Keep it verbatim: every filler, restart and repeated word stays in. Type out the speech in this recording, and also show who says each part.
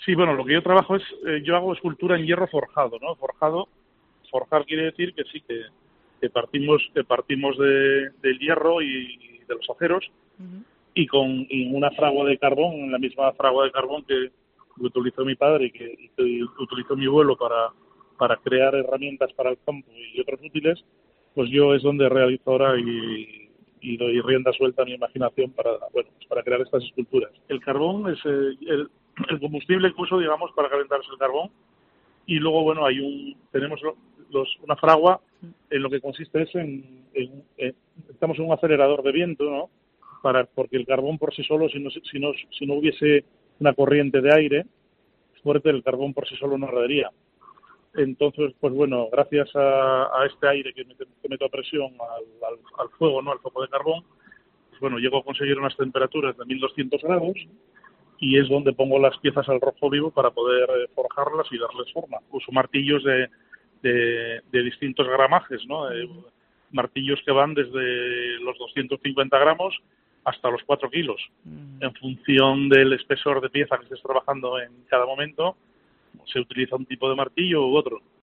Speaker 1: Sí, bueno, lo que yo trabajo es, eh, yo hago escultura en hierro forjado, ¿no? Forjado, forjar quiere decir que sí, que, que partimos que partimos de, del hierro y de los aceros
Speaker 2: Uh-huh.
Speaker 1: y con y una fragua de carbón, la misma fragua de carbón que, que utilizó mi padre y que, y que utilizó mi abuelo para, para crear herramientas para el campo y otros útiles, pues yo es donde realizo ahora y, y doy rienda suelta a mi imaginación para, bueno, pues para crear estas esculturas. El carbón es eh, el, el combustible que uso, digamos, para calentarse el carbón. Y luego, bueno, hay un tenemos los, una fragua en lo que consiste es en, en, en estamos en un acelerador de viento, ¿no? Para porque el carbón por sí solo, si no si no si no hubiese una corriente de aire fuerte, el carbón por sí solo no ardería. Entonces, pues bueno, gracias a, a este aire que meto, que meto a presión al, al, al fuego, ¿no? Al foco de carbón, pues bueno, llego a conseguir unas temperaturas de mil doscientos grados y es donde pongo las piezas al rojo vivo para poder eh, forjarlas y darles forma. Uso martillos de, de, de distintos gramajes, ¿no? Eh, martillos que van desde los doscientos cincuenta gramos hasta los cuatro kilos,
Speaker 2: Uh-huh.
Speaker 1: en función del espesor de pieza que estés trabajando en cada momento, se utiliza un tipo de martillo u otro.